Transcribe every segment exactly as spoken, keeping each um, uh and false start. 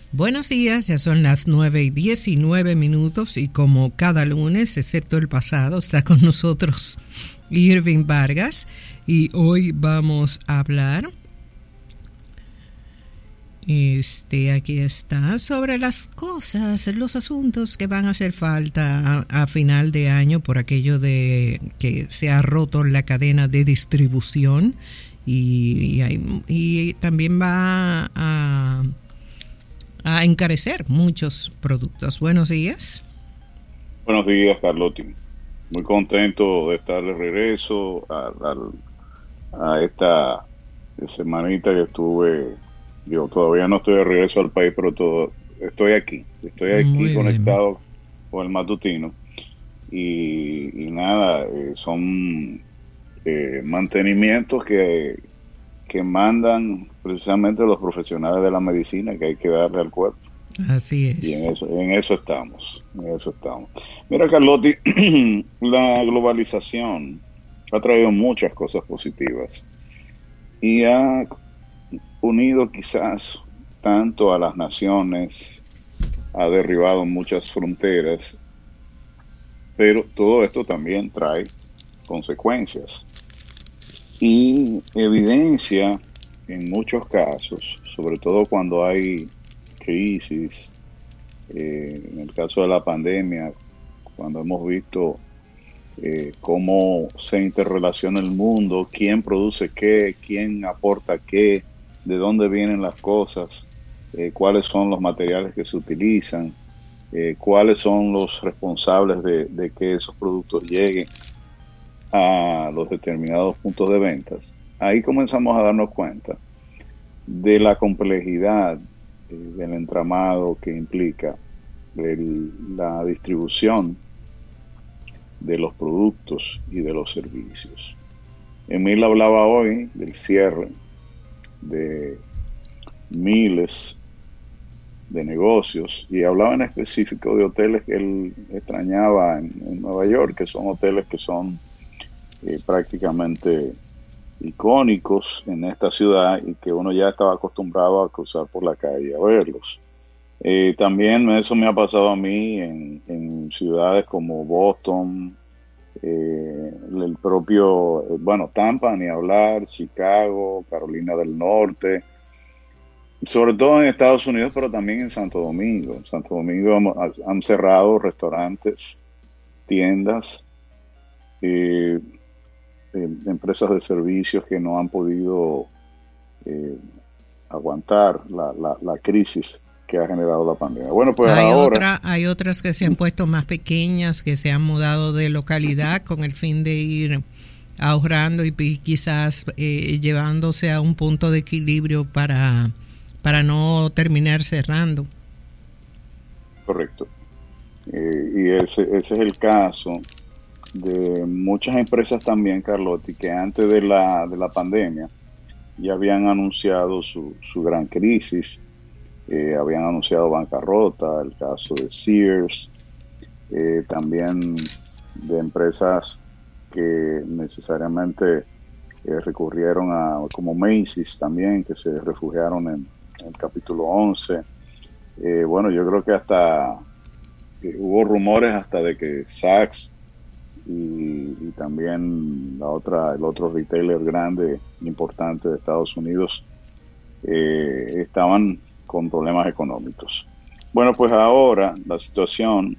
Buenos días, ya son las nueve y diecinueve minutos y como cada lunes, excepto el pasado, está con nosotros Irving Vargas y hoy vamos a hablar, este, aquí está, sobre las cosas, los asuntos que van a hacer falta a, a final de año por aquello de que se ha roto la cadena de distribución y, y, hay, y también va a... a encarecer muchos productos. Buenos días. Buenos días, Carlotti. Muy contento de estar de regreso a, a, a esta semanita que estuve. Yo todavía no estoy de regreso al país, pero todo, estoy aquí. Estoy aquí Muy conectado bien. con el matutino. Y, y nada, eh, son eh, mantenimientos que, que mandan precisamente los profesionales de la medicina que hay que darle al cuerpo. Así Y en es. eso, en eso estamos, en eso estamos. Mira, Carlotti, la globalización ha traído muchas cosas positivas y ha unido quizás tanto a las naciones, ha derribado muchas fronteras, pero todo esto también trae consecuencias y evidencia en muchos casos, sobre todo cuando hay crisis, eh, en el caso de la pandemia, cuando hemos visto eh, cómo se interrelaciona el mundo, quién produce qué, quién aporta qué, de dónde vienen las cosas, eh, cuáles son los materiales que se utilizan, eh, cuáles son los responsables de, de que esos productos lleguen a los determinados puntos de ventas. Ahí comenzamos a darnos cuenta de la complejidad eh, del entramado que implica el, la distribución de los productos y de los servicios. Emil hablaba hoy del cierre de miles de negocios y hablaba en específico de hoteles que él extrañaba en, en Nueva York, que son hoteles que son eh, prácticamente icónicos en esta ciudad y que uno ya estaba acostumbrado a cruzar por la calle a verlos. Eh, también eso me ha pasado a mí en, en ciudades como Boston, eh, el propio, eh, bueno, Tampa, ni hablar, Chicago, Carolina del Norte, sobre todo en Estados Unidos, pero también en Santo Domingo. En Santo Domingo han, han cerrado restaurantes, tiendas, eh, eh, empresas de servicios que no han podido eh, aguantar la, la, la crisis que ha generado la pandemia. Bueno, pues Hay ahora... otra, hay otras que se han puesto más pequeñas, que se han mudado de localidad con el fin de ir ahorrando y quizás eh, llevándose a un punto de equilibrio para, para no terminar cerrando. Correcto. Eh, y ese, ese es el caso de muchas empresas también, Carlotti, que antes de la, de la pandemia ya habían anunciado su, su gran crisis, eh, habían anunciado bancarrota, el caso de Sears, eh, también de empresas que necesariamente eh, recurrieron a, como Macy's también, que se refugiaron en, en el capítulo once. Eh, bueno, yo creo que hasta eh, hubo rumores hasta de que Saks y, y también la otra, el otro retailer grande, importante de Estados Unidos, eh, estaban con problemas económicos. Bueno, pues ahora la situación,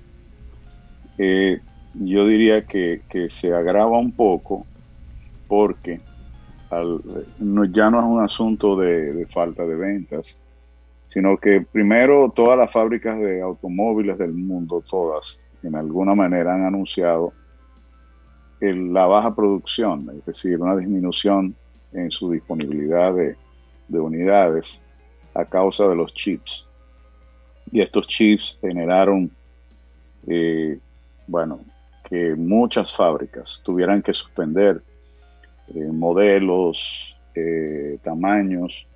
eh, yo diría que, que se agrava un poco porque al, no, ya no es un asunto de, de falta de ventas, sino que primero todas las fábricas de automóviles del mundo, todas, en alguna manera han anunciado el, la baja producción, es decir, una disminución en su disponibilidad de, de unidades a causa de los chips. Y estos chips generaron, eh, bueno, que muchas fábricas tuvieran que suspender eh, modelos, eh, tamaños.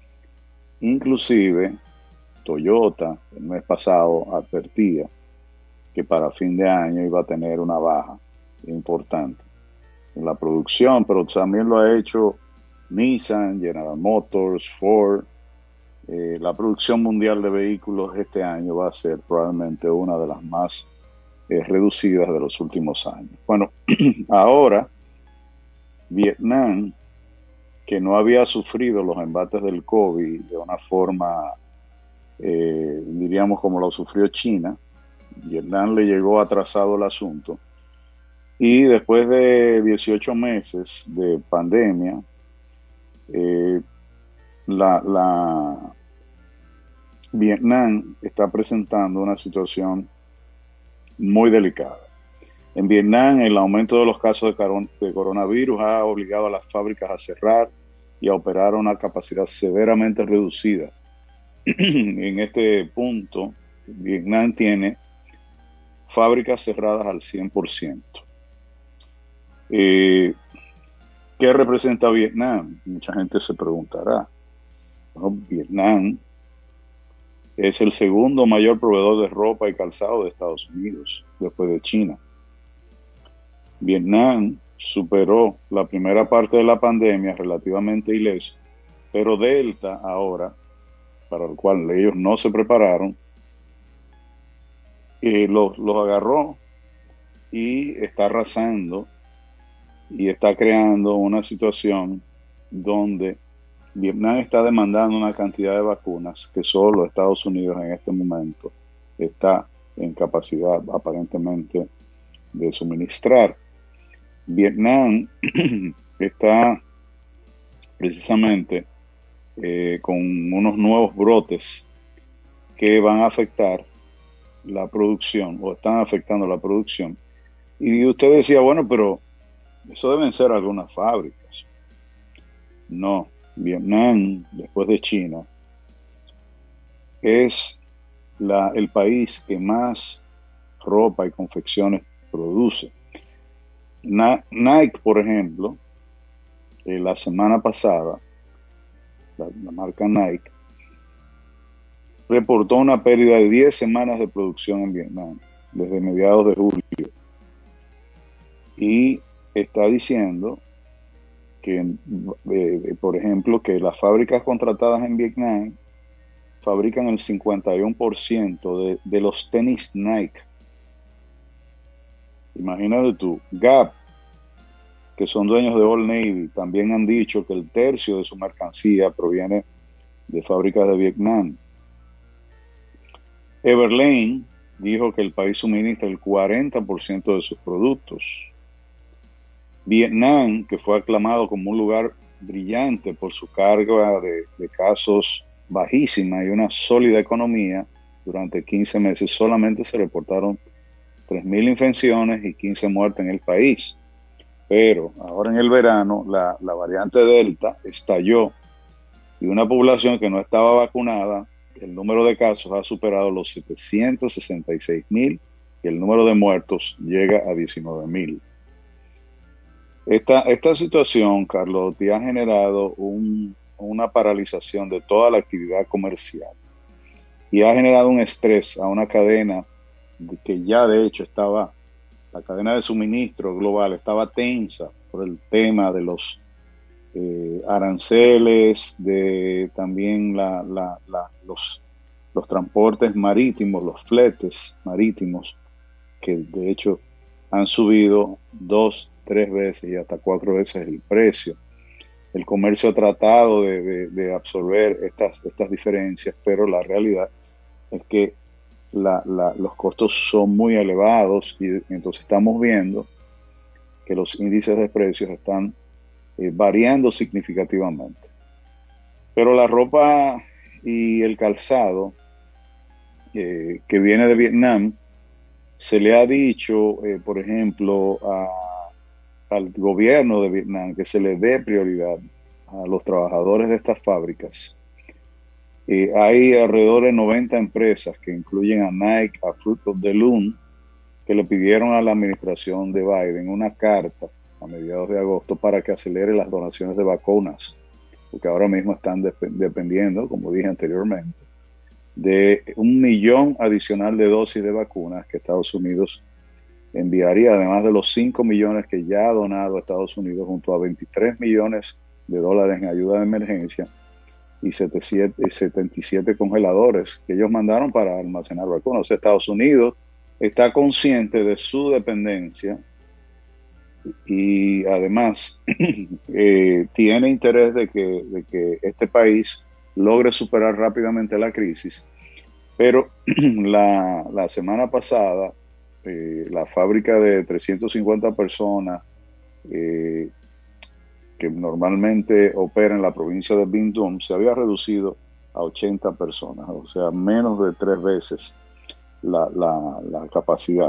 Inclusive Toyota el mes pasado advertía que para fin de año iba a tener una baja importante en la producción, pero también lo ha hecho Nissan, General Motors, Ford eh, la producción mundial de vehículos este año va a ser probablemente una de las más eh, reducidas de los últimos años. Bueno, ahora Vietnam, que no había sufrido los embates del COVID de una forma, eh, diríamos como lo sufrió China, Vietnam le llegó atrasado el asunto, y después de dieciocho meses de pandemia, eh, la, la Vietnam está presentando una situación muy delicada. En Vietnam, el aumento de los casos de, caron- de coronavirus ha obligado a las fábricas a cerrar y a operar a una capacidad severamente reducida. En este punto, Vietnam tiene fábricas cerradas al cien por ciento. Eh, ¿Qué representa Vietnam? Mucha gente se preguntará. Bueno, Vietnam es el segundo mayor proveedor de ropa y calzado de Estados Unidos, después de China. Vietnam superó la primera parte de la pandemia relativamente ileso, pero Delta ahora, para el cual ellos no se prepararon, eh, los, los agarró y está arrasando y está creando una situación donde Vietnam está demandando una cantidad de vacunas que solo Estados Unidos en este momento está en capacidad aparentemente de suministrar. Vietnam está precisamente eh, con unos nuevos brotes que van a afectar la producción o están afectando la producción. Y usted decía, bueno, pero eso deben ser algunas fábricas. No, Vietnam, después de China, es la, el país que más ropa y confecciones produce. Na, Nike, por ejemplo, eh, la semana pasada, la, la marca Nike, reportó una pérdida de diez semanas de producción en Vietnam, desde mediados de julio. Y está diciendo que, eh, por ejemplo, que las fábricas contratadas en Vietnam fabrican el cincuenta y uno por ciento de, de los tenis Nike. Imagínate tú, Gap, que son dueños de Old Navy, también han dicho que el tercio de su mercancía proviene de fábricas de Vietnam. Everlane dijo que el país suministra el cuarenta por ciento de sus productos. Vietnam, que fue aclamado como un lugar brillante por su carga de, de casos bajísima y una sólida economía, durante quince meses solamente se reportaron tres mil infecciones y quince muertes en el país. Pero ahora en el verano la, la variante Delta estalló y una población que no estaba vacunada, el número de casos ha superado los setecientos sesenta y seis mil y el número de muertos llega a diecinueve mil. Esta, esta situación, Carlotti, ha generado un, una paralización de toda la actividad comercial y ha generado un estrés a una cadena que ya de hecho estaba, la cadena de suministro global estaba tensa por el tema de los eh, aranceles, de también la, la, la, los, los transportes marítimos, los fletes marítimos, que de hecho han subido dos, tres veces y hasta cuatro veces el precio. El comercio ha tratado de, de, de absorber estas, estas diferencias, pero la realidad es que la, la, los costos son muy elevados y entonces estamos viendo que los índices de precios están eh, variando significativamente. Pero la ropa y el calzado eh, que viene de Vietnam, se le ha dicho, eh, por ejemplo, a al gobierno de Vietnam que se le dé prioridad a los trabajadores de estas fábricas. Eh, hay alrededor de noventa empresas que incluyen a Nike, a Fruit of the Loom, que le pidieron a la administración de Biden una carta a mediados de agosto para que acelere las donaciones de vacunas, porque ahora mismo están dep dependiendo, como dije anteriormente, de un millón adicional de dosis de vacunas que Estados Unidos enviaría, además de los cinco millones que ya ha donado a Estados Unidos, junto a veintitrés millones de dólares en ayuda de emergencia, y setenta y siete congeladores que ellos mandaron para almacenar vacunas. Estados Unidos está consciente de su dependencia y además eh, tiene interés de que, de que este país logre superar rápidamente la crisis. Pero la, la semana pasada, eh, la fábrica de trescientas cincuenta personas eh, que normalmente opera en la provincia de Binh Duong se había reducido a ochenta personas, o sea, menos de tres veces la, la, la capacidad.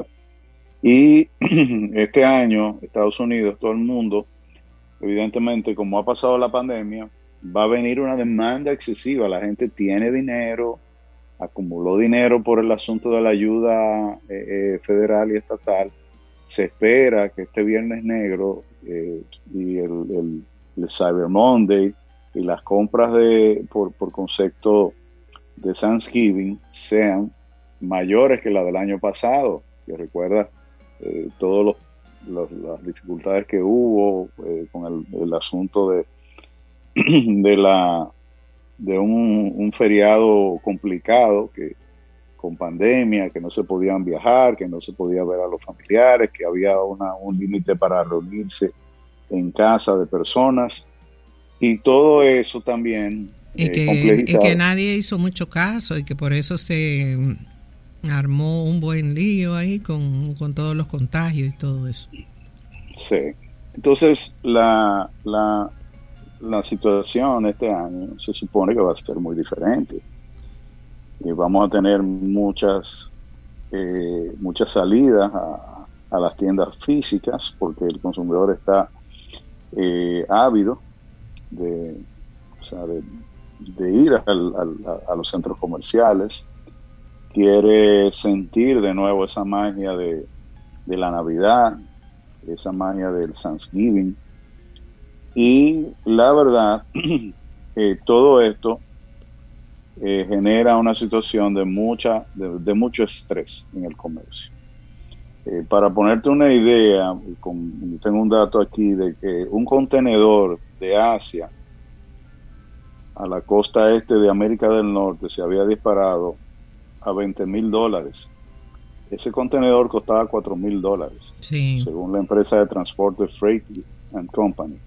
Y este año, Estados Unidos, todo el mundo, evidentemente, como ha pasado la pandemia, va a venir una demanda excesiva. La gente tiene dinero, acumuló dinero por el asunto de la ayuda eh, eh, federal y estatal. Se espera que este Viernes Negro eh, y el, el, el Cyber Monday y las compras de por, por concepto de Thanksgiving sean mayores que la del año pasado. Que recuerda eh, todas las dificultades que hubo eh, con el, el asunto de, de, la, de un, un feriado complicado que con pandemia, que no se podían viajar, que no se podía ver a los familiares, que había una, un límite para reunirse en casa de personas, y todo eso también y eh, que, y que nadie hizo mucho caso, y que por eso se armó un buen lío ahí con, con todos los contagios y todo eso. Sí, entonces la, la, la situación este año se supone que va a ser muy diferente. Y vamos a tener muchas eh, muchas salidas a, a las tiendas físicas porque el consumidor está eh, ávido de, o sea, de, de ir al, al, a, a los centros comerciales, quiere sentir de nuevo esa magia de, de la Navidad, esa magia del Thanksgiving, y la verdad eh, todo esto Eh, genera una situación de mucha de, de mucho estrés en el comercio. Eh, para ponerte una idea, con, tengo un dato aquí de que un contenedor de Asia a la costa este de América del Norte se había disparado a veinte mil dólares. Ese contenedor costaba cuatro mil dólares, sí, según la empresa de transporte Freight and Company.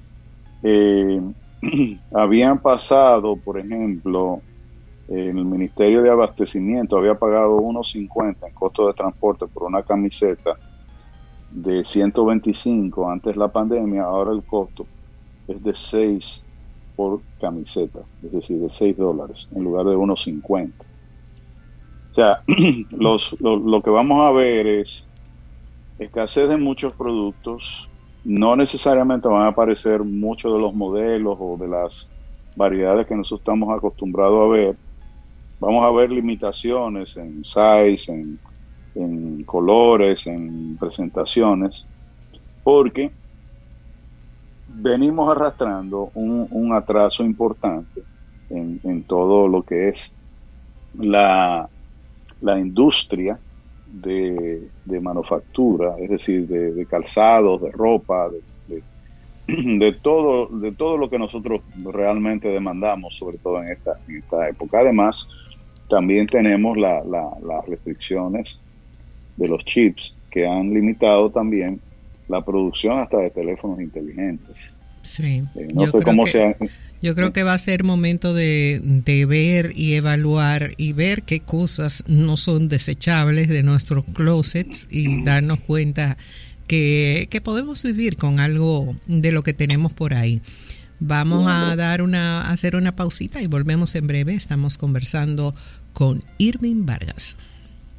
Eh, habían pasado, por ejemplo, en el Ministerio de Abastecimiento había pagado uno cincuenta en costo de transporte por una camiseta de ciento veinticinco antes de la pandemia. Ahora el costo es de seis por camiseta, es decir, de seis dólares en lugar de uno cincuenta. O sea, los, lo, lo que vamos a ver es escasez de muchos productos. No necesariamente van a aparecer muchos de los modelos o de las variedades que nosotros estamos acostumbrados a ver. Vamos a ver limitaciones en size, en, en colores, en presentaciones, porque venimos arrastrando un, un atraso importante en, en todo lo que es la, la industria de, de manufactura, es decir, de, de calzados, de ropa, de, de, de, todo, de todo lo que nosotros realmente demandamos, sobre todo en esta, en esta época. Además, también tenemos la, la, las restricciones de los chips que han limitado también la producción hasta de teléfonos inteligentes. Sí, eh, no yo, sé creo cómo que, sea. yo creo que va a ser momento de, de ver y evaluar y ver qué cosas no son desechables de nuestros closets y darnos cuenta que, que podemos vivir con algo de lo que tenemos por ahí. Vamos a dar una, a hacer una pausita y volvemos en breve. Estamos conversando con Irving Vargas.